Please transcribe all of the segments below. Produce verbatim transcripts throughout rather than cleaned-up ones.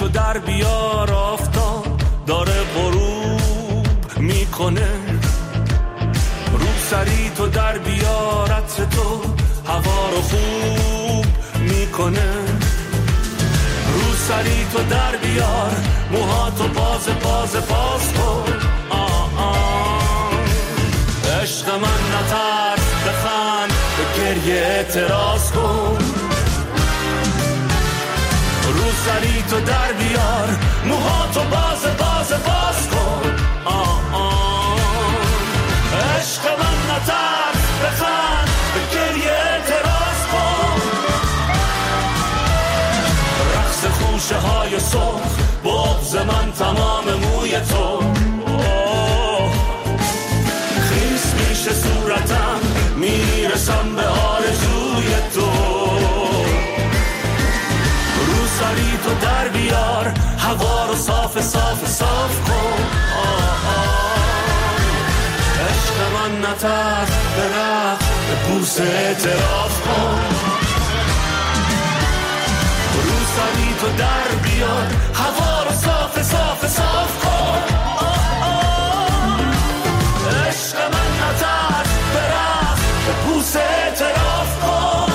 در بیار، آفتاب داره غروب میکنه. روسری تو در بیار، عطر تو هوا رو خوب میکنه. روسری تو در بیار، موهاتو باز باز باز کن. آه آه عشق من نترس، بخند، به گریه اعتراض کن. روسری تو در بیار، موهاتو باز باز باز کن. آه آه عشق من نترس، بخند، به گریه اعتراض کن. رقص خوشه های سرخ، بغض من تمام موی تو. خیس میشه صورتم، میرسم به آرزوی تو. روسری تو در بیار، هوا رو صاف صاف صاف کن. آه آه عشق من نترس، به رقص، به بوسه اعتراف کن. روسری تو در بیار، هوا رو صاف صاف صاف کن. آه آه عشق من نترس، به رقص، به بوسه اعتراف کن.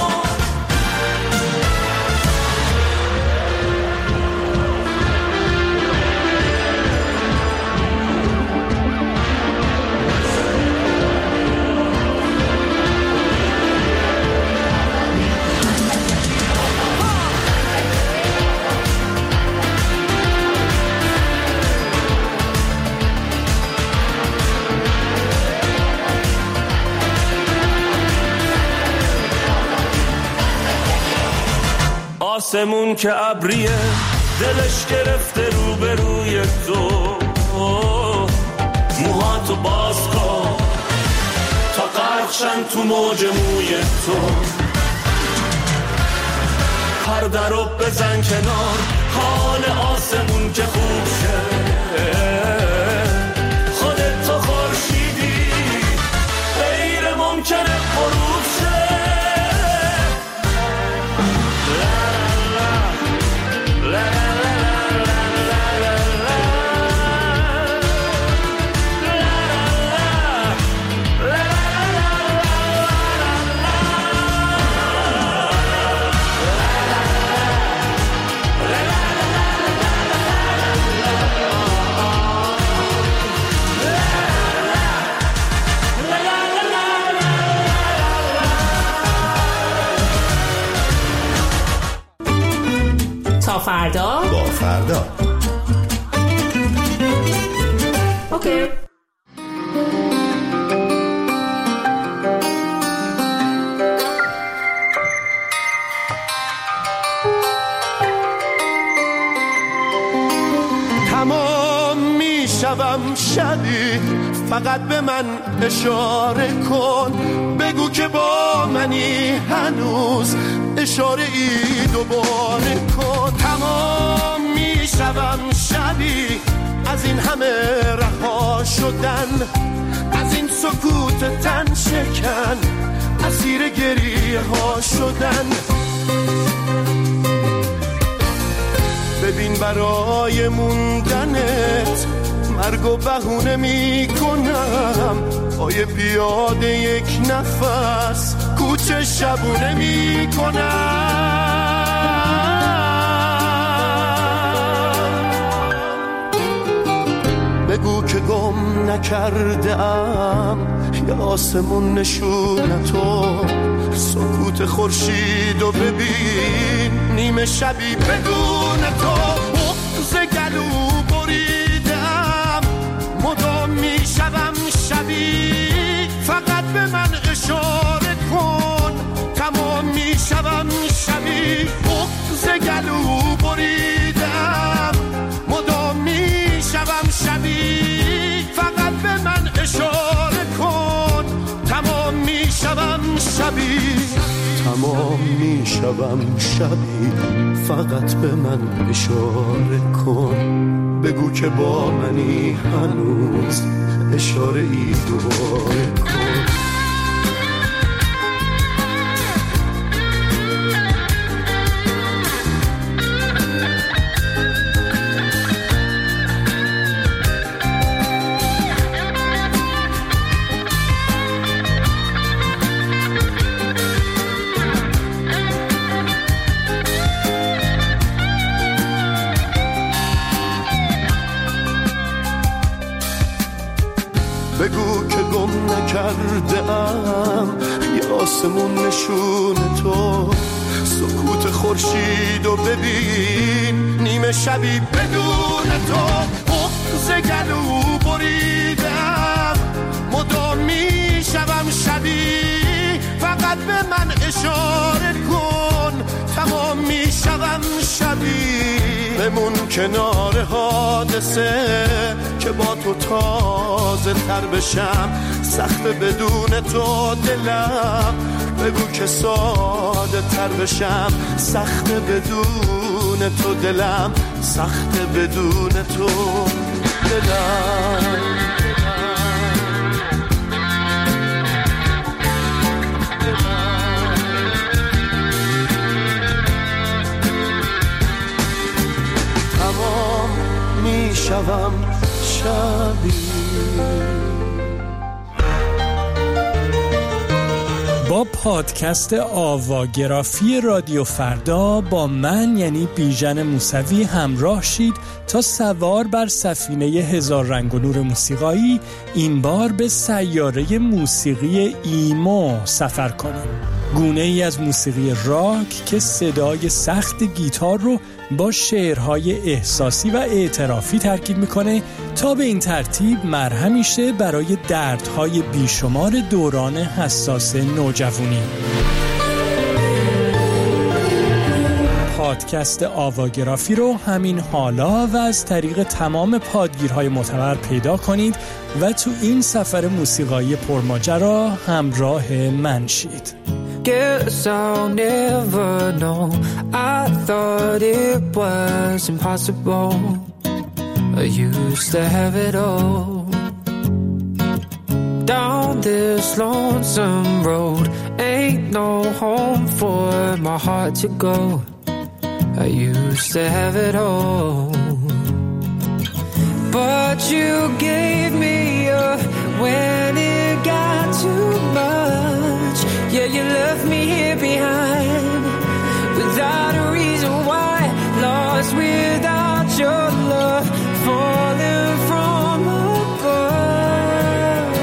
آسمون که ابریه، دلش گرفته روبروی تو. موهاتو باز کن تا غرقشن تو موج موی تو. پرده رو بزن کنار، حال آسمون که خوب شه. خودت تو خورشیدی، غیر ممکنه غروب شه. تا فردا با فردا. اوکی. تمام میشوم شبی، فقط به من اشاره کن. بگو که با منی هنوز، اشاره ای دوباره کن. تمام میشوم شبی، از این همه رها شدن، از این سکوت تن شکن، اسیر گریه ها شدن. ببین برای موندنت مرگ و بهونه می کنم. پای پیاده یک نفس کوچه شبونه می کنم. بگو که گم نکردم، یا آسمون نشونتو. سکوت خورشید و ببین نیمه شبی بدون تو. بغض گلو بریدم، مدام میشوم شبی. فقط به من اشاره کن، تمام میشوم شبی. بغض گلو بریدم، مدام میشوم شبی. فقط به من اشاره کن، تمام میشوم شبی. تمام میشوم شبی، فقط به من اشاره کن. بگو که با منی هنوز، اشاره ای دوباره کن. مردم یه آسمون نشون تو سکوت خورشید و ببین نیمه شبی بدون تو بغض گلو بریدم مدام میشوم شبیه فقط به من اشاره کن تمام میشوم شبیه بمون کنار حادثه که با تو تازه تر بشم سخت بدون تو دلم بگو که ساده تر بشم سخت بدون تو دلم سخت بدون تو دلم تمام میشوم شبیه. با پادکست آواگرافی رادیو فردا با من یعنی بیژن موسوی همراه شید تا سوار بر سفینه هزار رنگ و نور موسیقایی این بار به سیاره موسیقی ایمو سفر کنیم. گونه ای از موسیقی راک که صدای سخت گیتار رو با شعرهای احساسی و اعترافی ترکیب میکنه تا به این ترتیب مرهمی شه برای دردهای بیشمار دوران حساس نوجوانی. پادکست آواگرافی رو همین حالا و از طریق تمام پادگیرهای معتبر پیدا کنید و تو این سفر موسیقایی پرماجرا همراه من شید. Guess I'll never know. I thought it was impossible. I used to have it all. Down this lonesome road, ain't no home for my heart to go. I used to have it all. But you gave me up when it got too much. Yeah, you left me here behind without a reason why. Lost without your love, falling from above.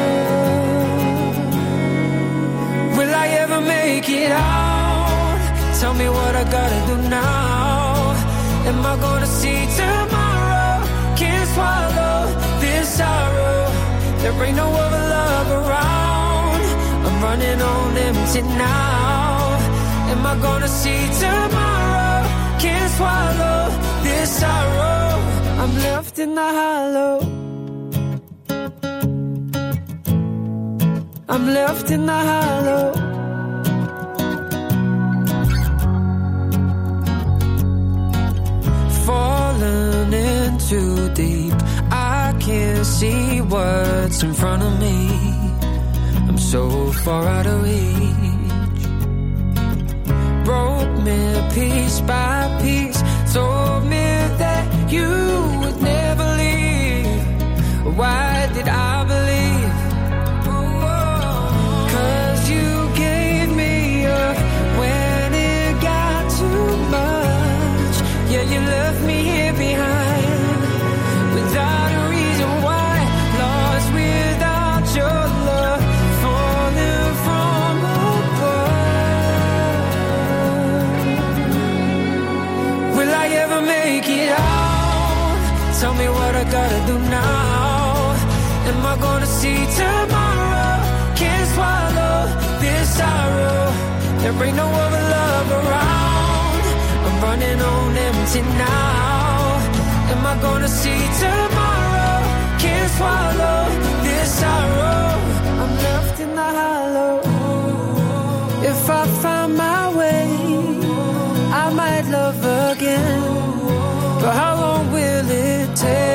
Will I ever make it out? Tell me what I gotta do now. Am I gonna see tomorrow? Can't swallow this sorrow. There ain't no other love around. I'm running on empty now. Am I gonna see tomorrow? Can't swallow this sorrow. I'm left in the hollow. I'm left in the hollow. Falling in too deep. I can't see what's in front of me. I'm so far out of reach. Broke me piece by piece. Told me that you would never leave. Why did I believe? 'Cause you gave me up when it got too much. Yeah, you left me here behind without a reason why. Lost without your love, falling from above. Will I ever make it out? Tell me what I gotta do now. Am I gonna see tomorrow? Can't swallow this sorrow. There ain't no other love around. I'm running on empty now. Am I gonna see tomorrow? Can't swallow this sorrow. I'm left in the hollow. If I find my way, I might love again. But how long will it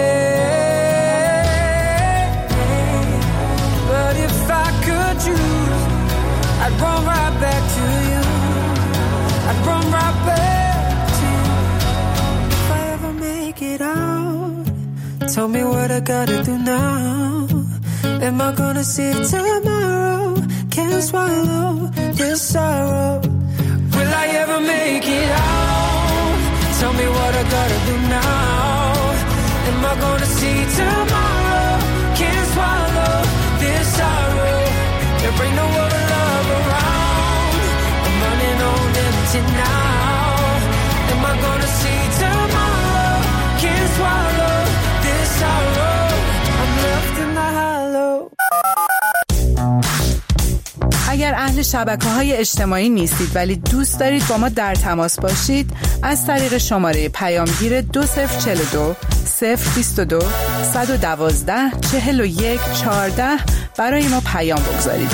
take? But if I could choose, I'd run right back to you. I'd run right back to you. If I ever make it out, tell me what I gotta do now. Am I gonna see tomorrow? Can't swallow this sorrow. Will I ever make it out? Tell me what I gotta do now. Am I gonna see tomorrow? Can't swallow this sorrow. There empty now. Am I gonna see tomorrow? Can't swallow this sorrow. I'm left in the hollow. اگر اهل شبکه‌های اجتماعی نیستید ولی دوست دارید با ما در تماس باشید، از طریق شماره پیامگیر دو صفر چهل و دو صفر بیست و دو صد و دوازده چهل و یک چهارده برای ما پیام بگذارید.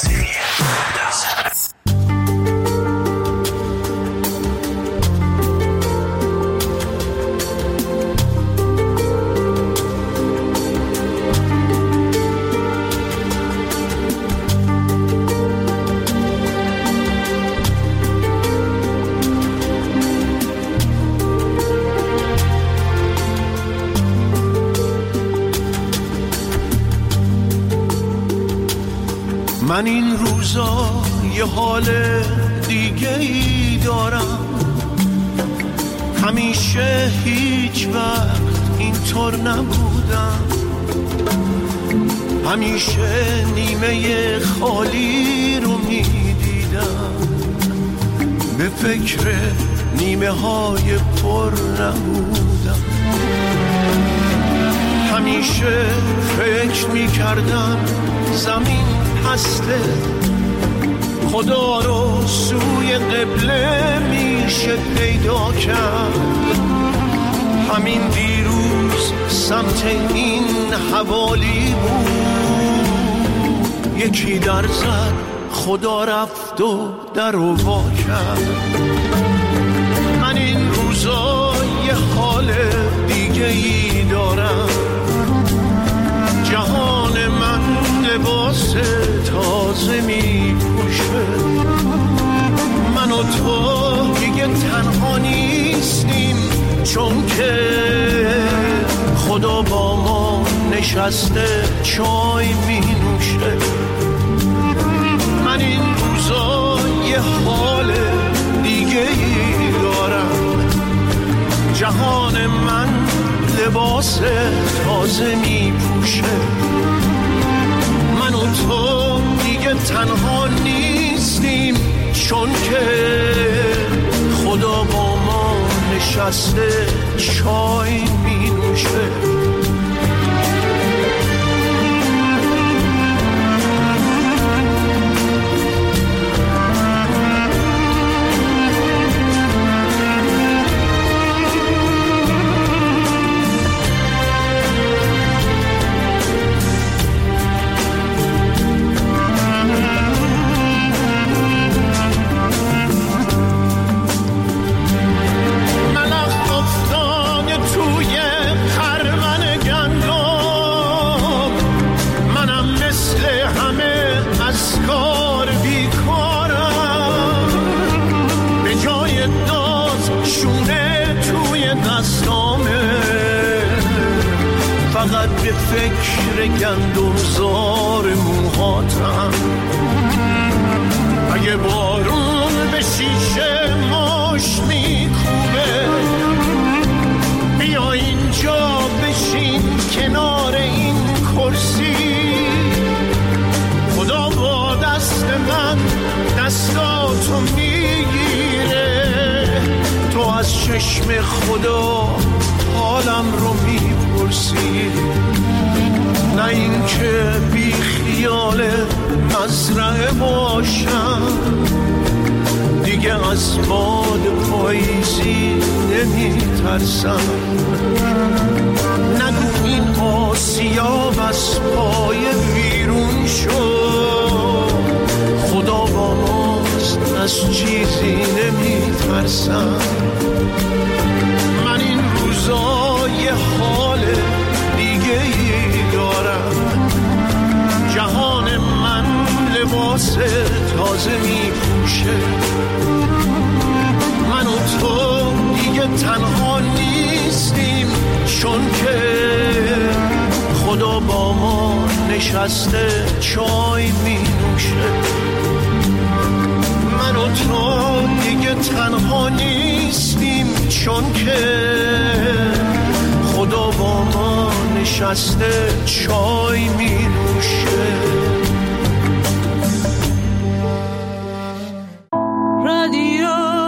من این روزا یه حال دیگه ای دارم، همیشه هیچ وقت اینطور نبودم، همیشه نیمه خالی رو میدیدم، به فکر نیمه های پر نبودم، همیشه فکر میکردم زمین هسته، خدا رو سوی قبله میشه پیدا کرد، همین دیروز سمت این حوالی بود، یکی در زد خدا رفت و در رو وا کرد. من این روزا یه حال دیگه ای دارم، جهان من لباس تازه می پوشه، من و تو دیگه تنها نیستیم، چون که خدا با ما نشسته چای می نوشه. من این روزا یه حال دیگه ای دارم، جهان من لباس تازه می پوشه، من و تو دیگه تنها نیستیم، چون که خدا با ما نشسته چای می نوشه. فقط به فکر گندمزار موهاتم، اگه بارون به شیشه ماش میکوبه، بیا اینجا بشین کنار این کرسی، خدا با دست من دستاتو میگیره، تو از چشم خدا حالم رو میپرسی، نه این که بی خیال مزرعه باشم، دیگه از باد پاییزی نمیترسم، نگو این آسیاب از پای بیرون شد، خدا با ماست از چیزی نمیترسم. من این روزا یه حال دیگه ای دارم، جهان من لباس تازه می پوشه، من و تو دیگه تنها نیستیم، چون که خدا با ما نشسته چای می نوشه. من و تو دیگه تنها نیستیم، چون که خدا با ما نشسته چای می نوشه. رادیو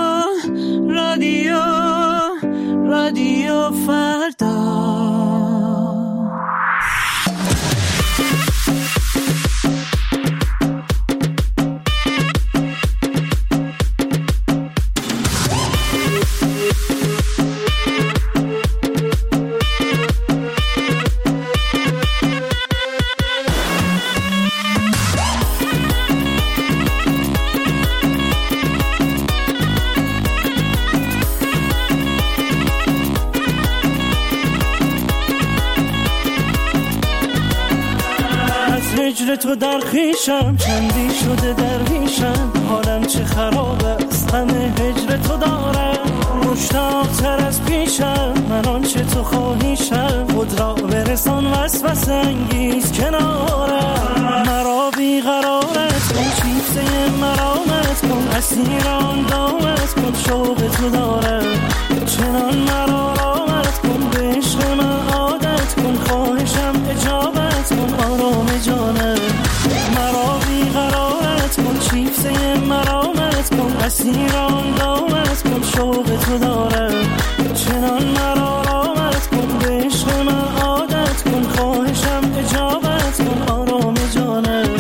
تو در خیشم، چندی شده درویشم، حالم چه خراب است غم هجر تو دارم. مشتاق‌تر از پیشم من آنچه تو خواهیشم، خود را برسان وسوسه انگیز کنارم. مرا بیقرارت کن، چیفته مرامت کن، اسیر آن دامت کن، شوق تو دارم. چنان مرا رامت کن، به عشق من عادت کن، خواهشم اجابت کن آرام جانم. مرا بیقرارت کن، چیفته مرامت کن، اسیر آن دامت کن، شوق تو دارم. چنان مرا رامت کن، به عشق من عادت کن، خواهشم اجابت کن آرام جانم.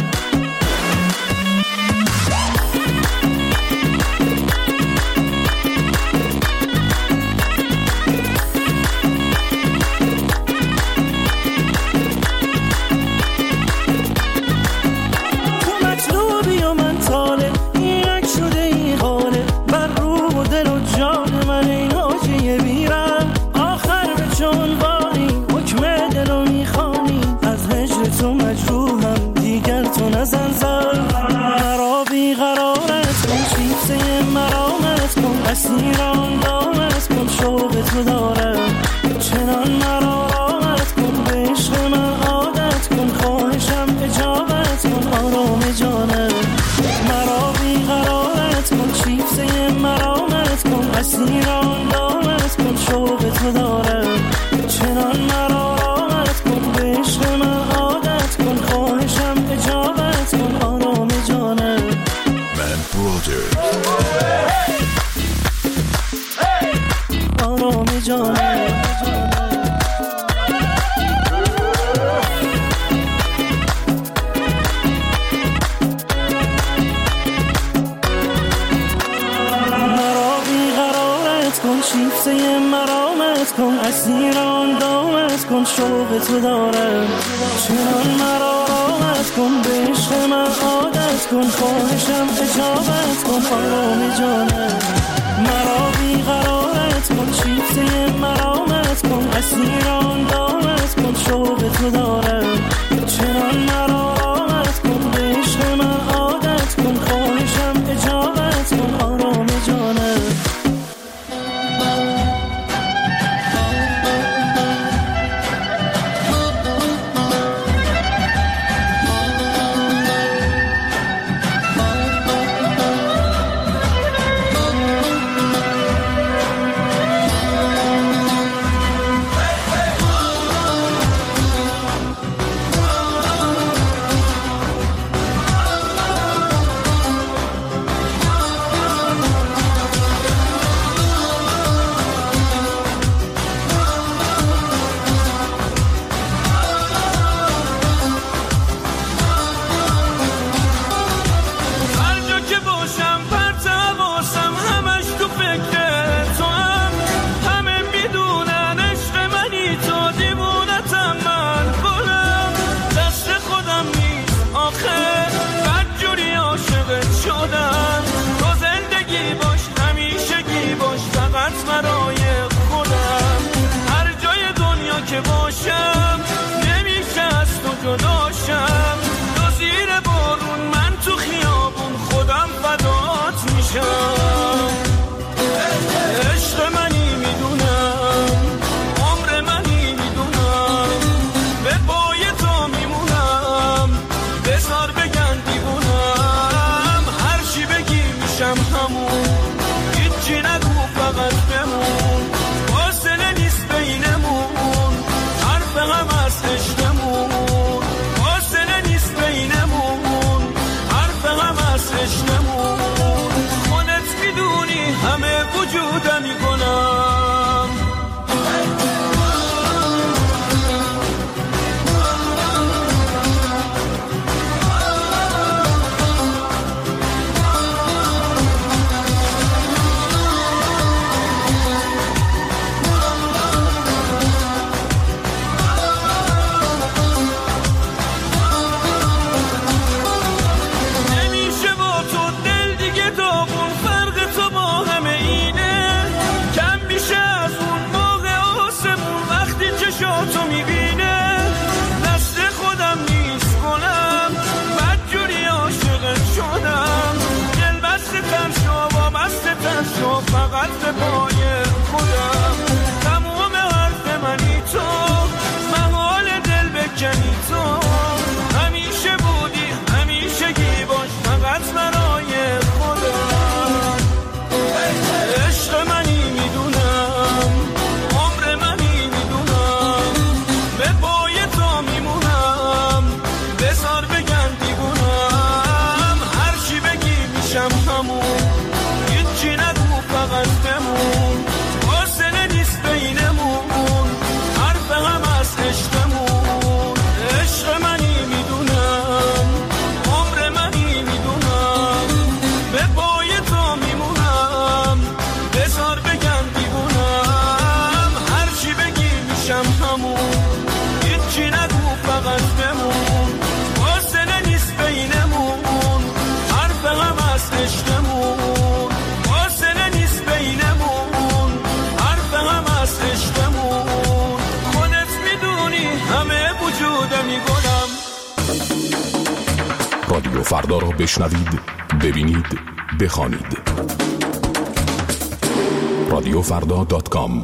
اسیران دامت کن، شوق تو دارم. چنان مرا رامت کن، به عشق من عادت کن، خواهشم اجابت کن آرام جانم. مرا بیقرارت کن، چیفته مرامت کن، اسیران دامت کن، شوق تو دارم. چنان مرا رامت کن، به عشق من عادت کن، خواهشم اجابت کن آرام جانم. من برادر آرام جانم. مرا بیقرارت کن، شیفته مرامت کن، اسیران دامت کن، شوق تو دارم. چنان مرا رامت کن، به عشق من عادت کن، خواهشم اجابت کن آرام جانم. مرا بیقرارت کن، چیفته مرامت کن، اسیران دامت کن، شوق تو دارم. چنان مرا رامت کن، به عشق من عادت کن، خواهشم اجابت کن آرام جانم. میشم همون، هیچی نگو فقط بمون، فاصله نیست بینمون، حرف هم از عشقمون. عشق منی میدونم، عمر منی میدونم، به پای تو میمونم، بذار بگم دیوونم، هرچی بگی میشم همون، هیچی نگو فقط بمون، فاصله نیست بینمون، حرف هم از عشقمون، فاصله نیست بینمون، حرف هم از عشقمون. خودت میدونی همه وجودمی گلم. رادیو فردا را بشنوید، ببینید، بخوانید. رادیو فردا دات کام.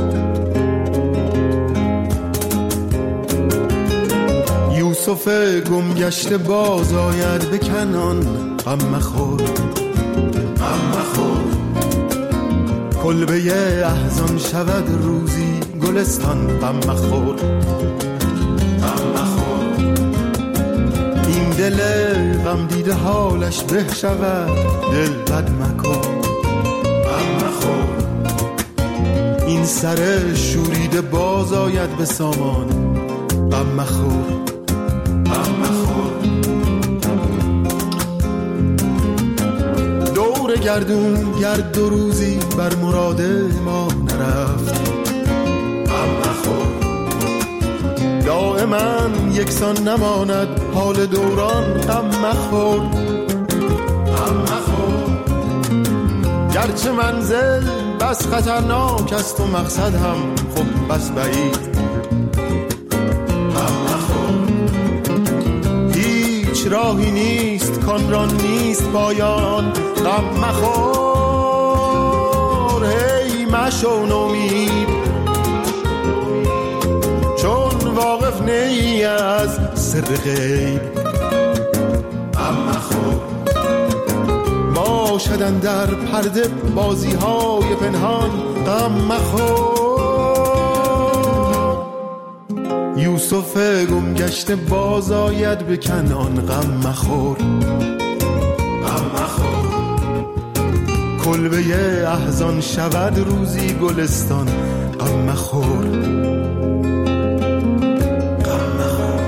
یوسف گم گشته باز آید به کنان، غم مخور غم مخور، کلبه احزان شود روزی گلستان، غم مخور غم مخور، این دل غم دیده حالش به شود، دل بد مکن غم مخور، این سر شوریده باز آید به سامان، غم مخور غم مخور. دور گردون گرد دو روزی بر مراد ما نرفت، غم مخور، دائما یکسان نماند حال دوران، غم مخور غم مخور، گرچه منزل بس خطرناک است و مقصد هم خب بس بعید، راهی نیست کان را نیست پایان، غم مخور هی مشو نومید، چون واقف نی از سر غیب، غم مخور، باشدن در پرده بازی های پنهان، غم مخور. یوسف گم گشته باز آید به کنان، غم مخور غم مخور، کلبه احزان شود روزی گلستان، غم مخور غم مخور.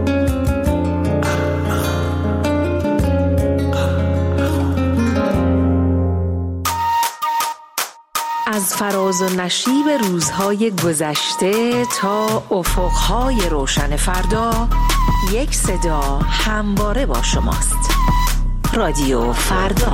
از فراز و نشیب روزهای گذشته تا افقهای روشن فردا، یک صدا همواره با شماست. رادیو فردا.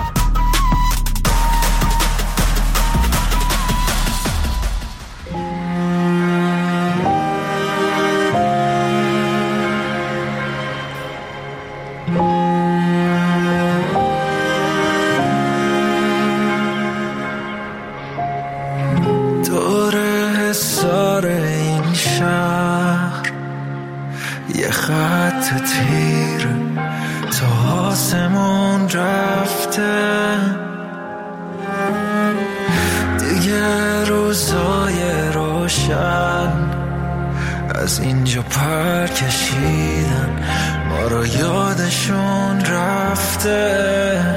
تیر تا آسمون رفته، دیگه روزای روشن از اینجا پر کشیدن، ما رو یادشون رفته.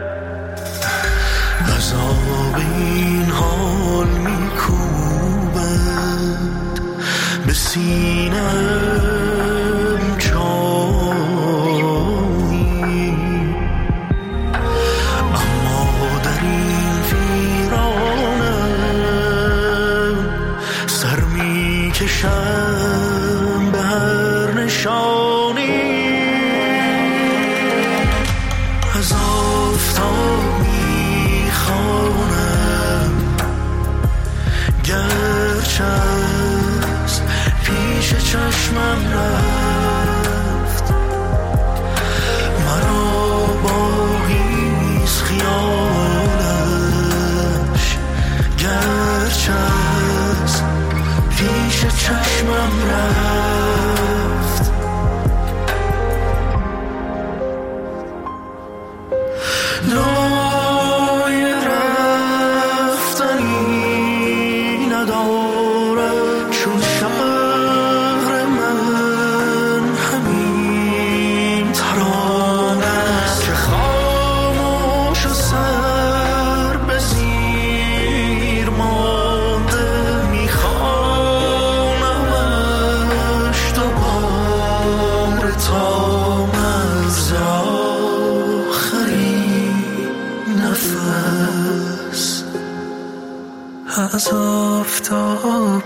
عذاب این حال میکوبد به سینم چایی، اما در این ویرانم سر میکشم به هر نشانی. از آفتاب میخوانم گرچه از پیش چشمم رفت، مرا باقیست خیالش گرچه از پیش چشمم رفت. رای رفتنی ندارد چون شهر من همین ترانه است که خاموش از آفتاب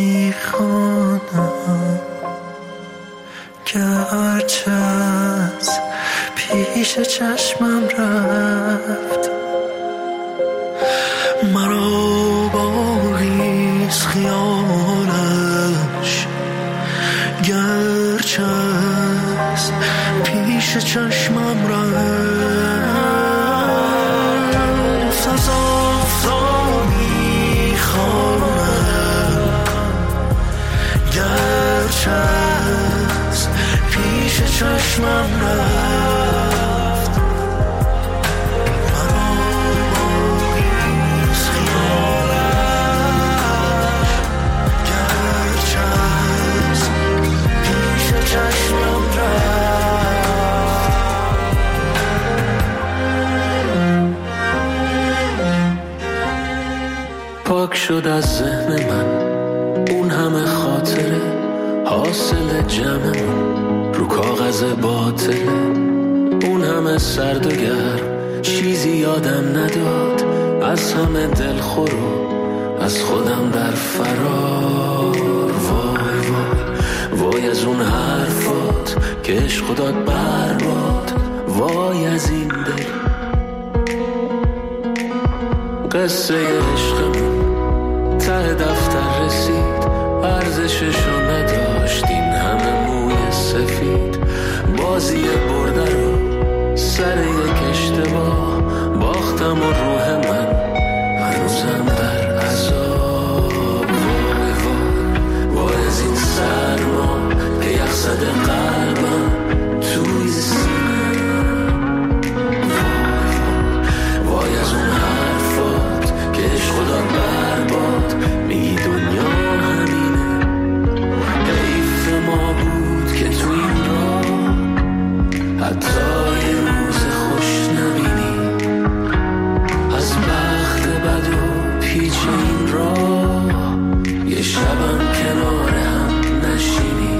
میخوانم گرچه از پیش چشمم رفت مرا باقیست خیالش گرچه از پیش چشمم رفت از آفتاب میخوانم گرچه از پیش چشمم رفت مرا باقیست خیالش گرچه از پیش چشمم رفت پاک شد از ذهن من اون همه خاطره حاصل جمعمون رو کاغذ باطله اون همه سرد و گرم چیزی یادم نداد از همه دلخور و از خودم در فرار وای وای وای از اون حرفات که عشق داد برباد وای از این دل قصه عشقمون ته دفتر رسید ارزششو نداشت این همه موی سفید بازی برده رو سر یک اشتباه باختم و روح من هنوزم در عذاب وای وای وای از این سرما که یخ زده قلبم توی سینه وای وای وای از اون حرفات که عشق داد برباد میگی دنیا ما بود که تو این راه حتی یه روز خوش نبینی از بخت بد و پیچ این راه یه شبم کنار هم نشینی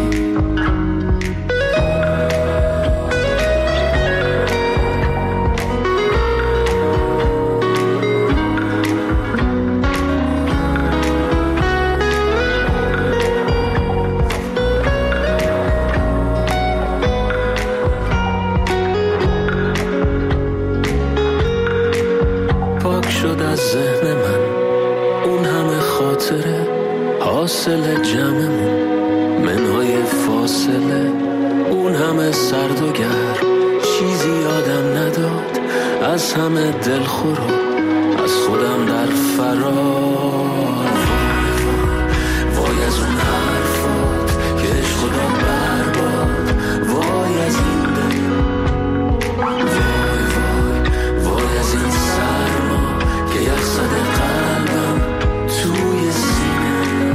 ذهن من اون همه خاطره حاصل جمعمون منهای فاصله اون همه سرد و گرم چیزی یادم نداد از همه دلخور و از خودم در فرار وای از اون حرفات که عشق داد برباد وای از این دل وای وای وای از این سرما که یخ زده قلبم توی سینه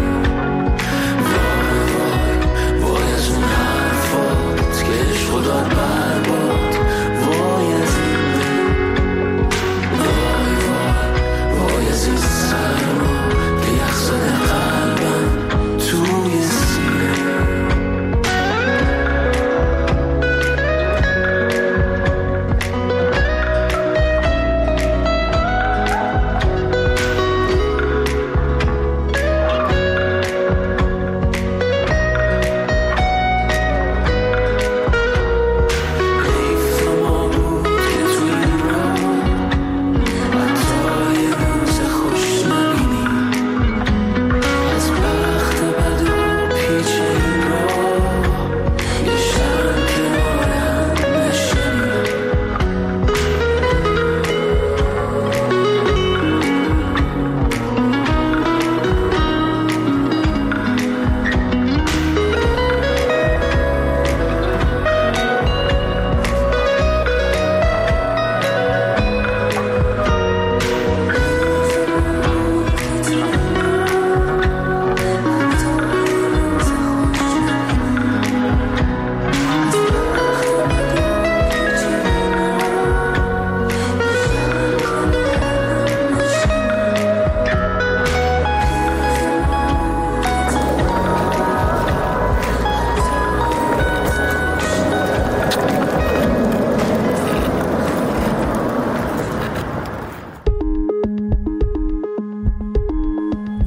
وای وای وای از اون حرفات که عشق داد برباد وای از این دل وای وای وای از این سرما که یخ زده قلبم توی سینه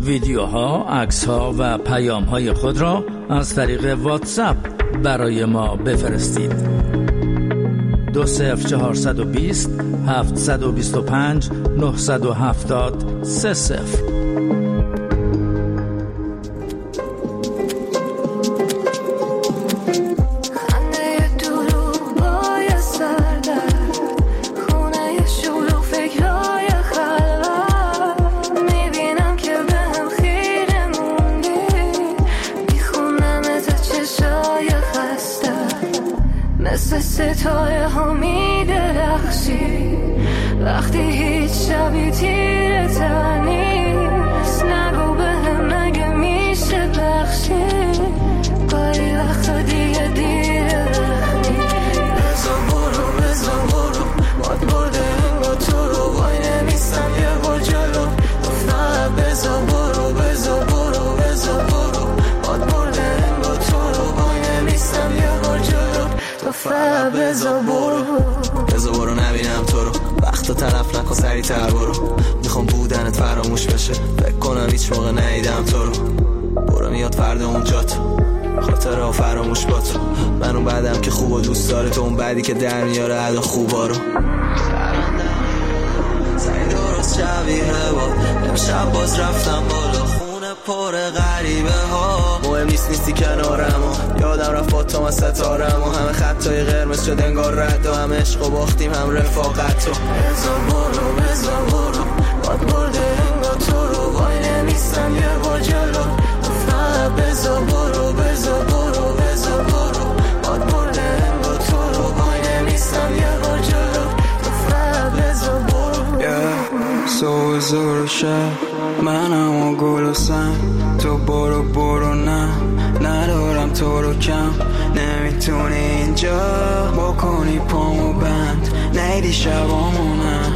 ویدیوها، عکس‌ها و پیام‌های خود را از طریق واتساپ برای ما بفرستید. دو صفر چهارصد و بیست هفتصد و بیست و پنج نهصد و هفتاد سه صفر. ستاره ها می درخشی وقتی هیچ شبی تیره تر نیست. نگو به هم نگه میشه بخشی گاهی وقتا دیگه دیره وقتی. بزا برو بزا برو باد برده انگا تو رو وای نمیستم یه بار جلو. گفتم بزا برو بزا برو بزا برو باد برده انگا تو رو وای نمیستم یه بار جلو. گفتم بزا برو بزا برو نبینم تو رو. وقتا طرف نکن سریع تر برو. میخوام بودنت فراموش بشه. فکر کنم هیچ موقع ندیدم تو رو. برو میاد فردا اونجا تو خاطره ها فراموش با تو. من اون بعدم که خوب و دوست داره تو اون بعدی که در میاره عدا خوبا رو. سعی درست شبیه با امشب باز رفتم بالا خونه پر غریبه ها. مهم نیست نیستی کنارم و یادم رفت با تو من ستارم و همه خطای قرمز شد انگار رد و هم عشق و باختیم هم رفاقت تو. بزا برو بزا برو باد برده انگار تو رو وای نمیستم یه بار جلو. گفتم بزا برو بزا برو بزا برو باد برده انگار تو رو وای نمیستم یه بار جلو. گفتم بزا برو سو زور شب منم و گل و سنگ تو برو برو نه ندارم تو رو کم. نمیتونی اینجا بکنی پامو بند نیدی شبامونم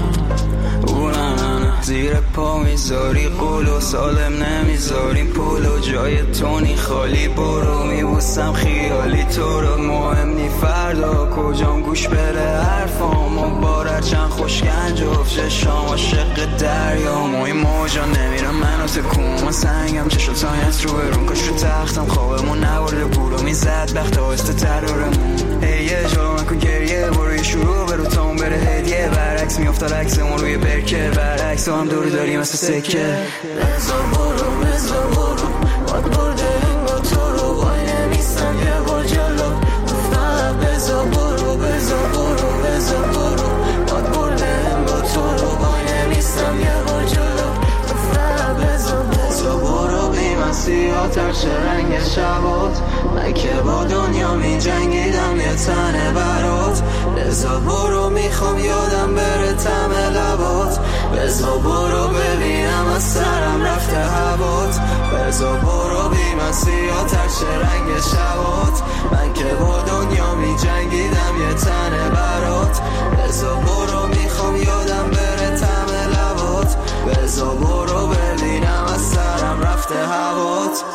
اونم زیر پا میذاری قول و سالم نمیذاریم پول و جای تونی خالی برو میبوسم خیالی تو رو. مهم نی فردا کجام گوش بره حرفام و بارر چند خوشگنج افشه شام عاشق دریا موی موجا نمیرم منو تکون سنگم چشم تایت رو برون کاش رو تختم خوابمون نبارده پولو میزد بخت آسته ترارمون. ای یه جا من کن گریه برو یه شروع برو تا اون بره هدیه برعکس میافتاد عکسمون روی برکه برعکس هم دور داریم مثل سکه. بزا برو بزا برو باد برده انگار تو رو وای نمیستم یه بار جلو. گفتم بزا برو بزا برو بزا برو باد برده انگار تو رو وای نمیستم یه بار جلو. گفتم بزا بزا برو بی من سیاه‌تر چه رنگ شبات. من که با دنیا می جنگیدم یه تنه برات. بزا برو میخوام یادم بره طعم لبات. بزا برو ببینم از سرم رفته هوات. بزا برو بی من سیاه‌تر چه رنگ شبات. من که با دنیا می جنگیدم یه تنه برات. بزا برو میخوام یادم بره طعم لبات. بزا برو ببینم از سرم رفته هوات.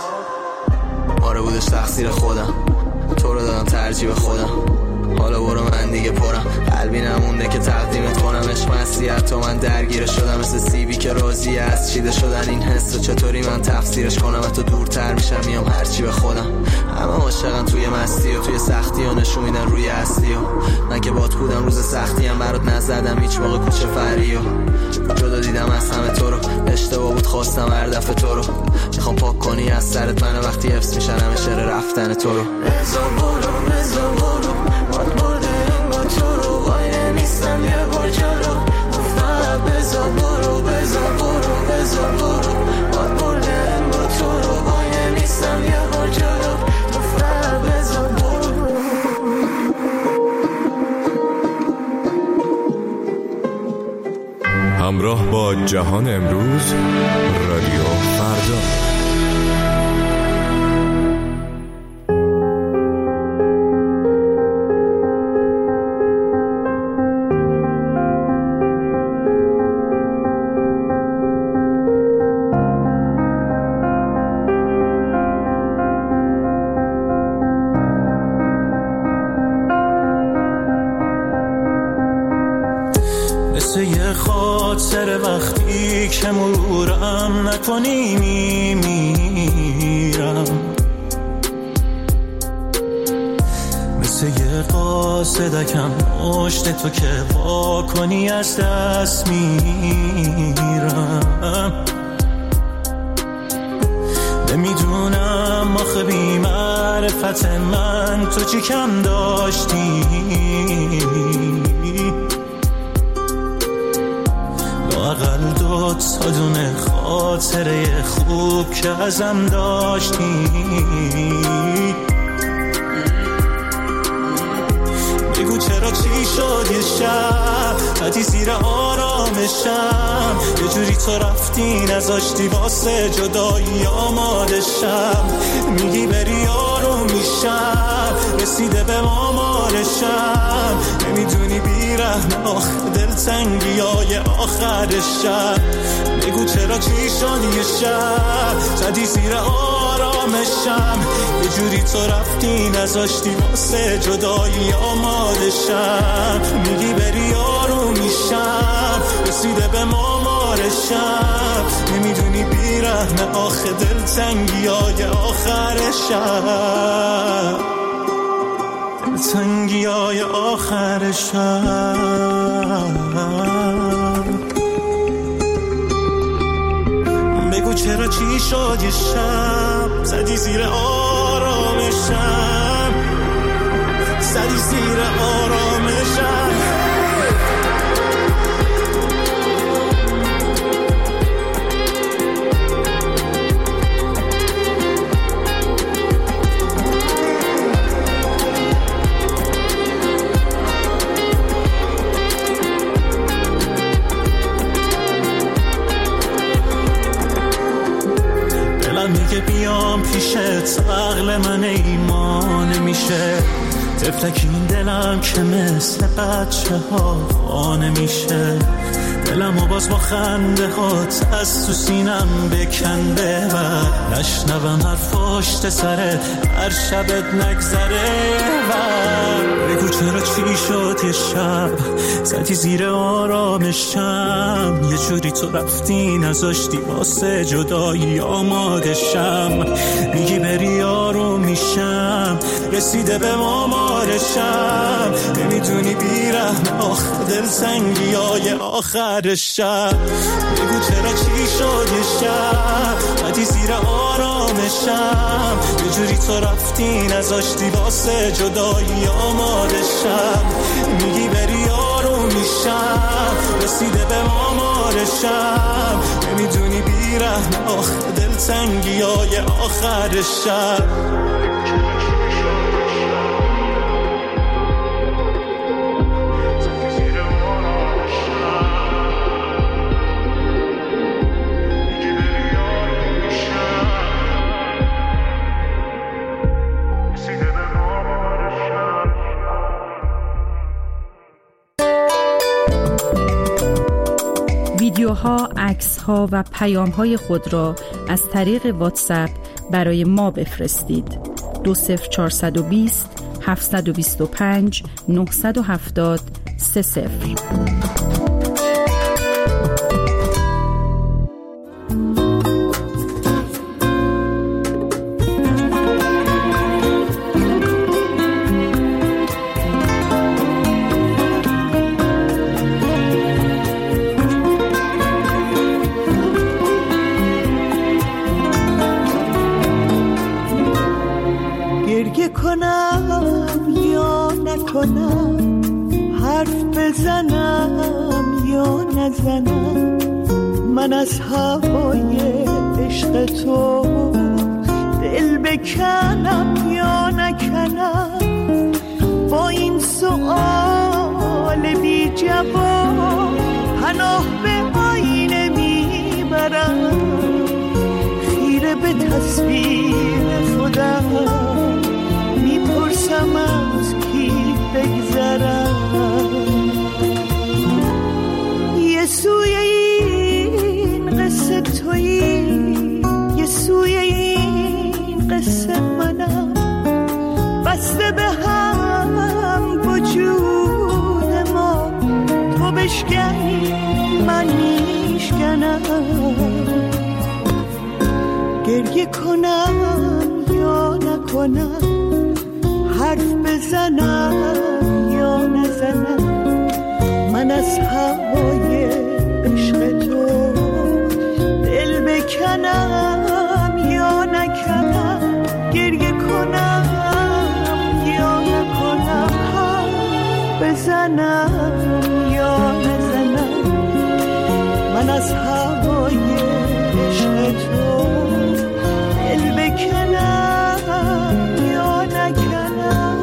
آره بودش تقصیر خودم تو رو دادم ترجیح خودم. حالا برو من دیگه پرم قلبی نمونده که تقدیمت کنم. عشق مسیحت تو من درگیر شدم مثل سیبی که راضیه از چیده شدن این حس و چطوری من تفسیرش کنم. از تو دورتر میشم میام هرچی به خودم. همه عاشقن توی مستی و توی سختی و نشون میدن روی اصلی و من که بات بودم روز سختی هم برات نزدم هیچ موقع کوچه فری و جدا دیدم از همه تو رو. اشتباه بود خواستم هر دفعه تو رو. میخوام پاک کنی از سرت منو وقتی حفظ میشن همه شعر رفتن تو رو. بزا برو بزا برو باد برده انگار تو رو وای نمیستم یه بار جلو. گفتم بزا برو بزا برو بزا برو باد برده انگار تو رو وای نمیستم یه بار جلو. گفتم بزا برو. همراه با جهان امروز رادیو فردا. مثل یه خاطر وقتی که مرورم نکنی میمیرم، مثل یه قاصدکم مشت تو که وا کنی از دست میرم. نمیدونم آخه بی معرفت من تو چی کم داشتی، لااقل دو تا دونه خاطره خوب که ازم داشتی. بگو چرا چی شد یه شب حتی زیر آرامشم، یه جوری تو رفتی نذاشتی واسه جدایی آمادشم. میگی بری آروم میشم رسیده به مامارشم، نمیدونی بیرحم آخه دلتنگی های آخرشم. بگو چرا چی شد یه شب زدی زیر آرامشم، یه جوری تو رفتی نذاشتی واسه جدایی آمادشم. میگی بری آروم میشم رسیده به مامارشم، نمیدونی بیرحم آخه دلتنگی های آخرشم، دلتنگی های آخرشم. بگو چرا چی شد یه شب زدی زیر آرامشم، زدی زیر آرامشم. میگه بیام پیشت عقل من ایمان میشه، تفلک این دلم که مثل بچه ها خانه میشه. دلم و باز با خنده هات از تو سینم بکنده و نشنوم حرف پشت سره هر شبت نگذره. و بگو چرا چی شد یه شب زدی زیر آرامشم، یه جوری تو رفتی نذاشتی واسه جدایی آمادشم. میگی بری آروم میشم رسیده به مامارشم، نمیدونی بیرحم آخه دلتنگی های آخرشم. بگو چرا چی شد یه شب زدی زیر آرامشم، یه جوری تو رفتی نذاشتی واسه جدایی آمادشم. میگی بری آروم میشم رسیده به مامارشم، نمیدونی بیرحم آخه دلتنگی های آخرشم. ویدیوها، عکس‌ها و پیام‌های خود را از طریق واتساپ برای ما بفرستید. دو صفر چهارصد و بیست هفتصد و بیست و پنج نهصد و هفتاد سه صفر. کنم یا نکنم، حرف بزنم یا نزنم، من از هوای عشق تو دل بکنم یا نکنم. با این سؤال بی جواب پناه به آینه میبرم، خیره به تصویر خودم میپرسم از کی بگذرم. یه سوی این قصه تویی، یه سوی این قصه منم، بسته به هم وجود ما، تو بشکنی من میشکنم، گریه کنم یا نکنم، حرف بزنم یا نزنم، من از هوای عشق تو دل بکنم یا نکنم، گریه کنم یا نکنم، حرف بزنم یا نزنم، من از هوای عشق تو دل بکنم یا نکنم.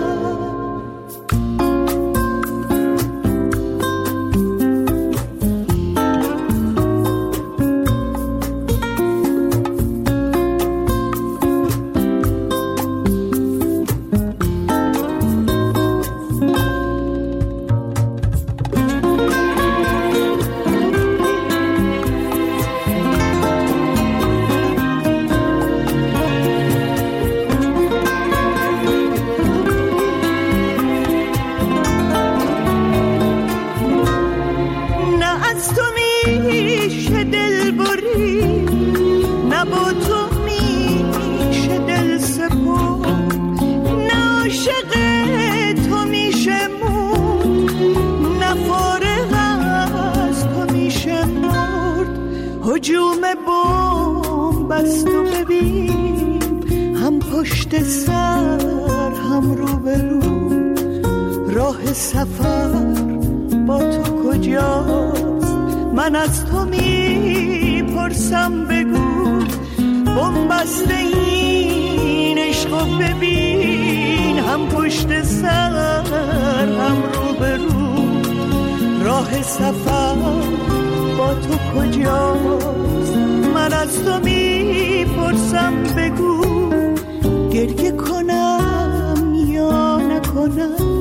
هجوم بوم بست و ببین، هم پشت سر هم رو به رو، راه سفر با تو کجاست؟ من از تو میپرسم بگو، بوم بست این عشقو ببین، هم پشت سر هم رو به رو، راه سفر با تو کجاست؟ من از تو میپرسم بگو، گریه کنم یا نکنم،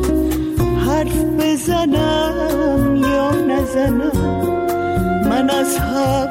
حرف بزنم یا نزنم، من از هر